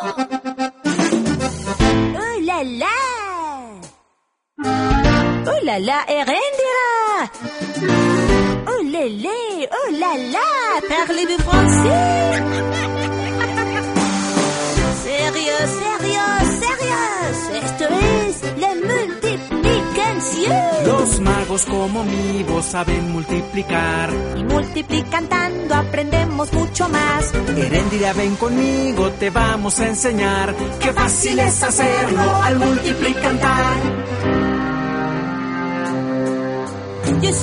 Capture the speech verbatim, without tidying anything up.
¡Oh, la, la! ¡Oh, la, la, Erendira! ¡Oh, lé, lé! ¡Oh, la, la! Parlez-vous français? Sérieux, sérieux, sérieux. Esto es la multiplicación. Los magos como mi voz saben multiplicar. Y multiplicando aprendemos mucho más. Erendira, ven conmigo, te vamos a enseñar. Qué fácil es hacerlo al multiplicar.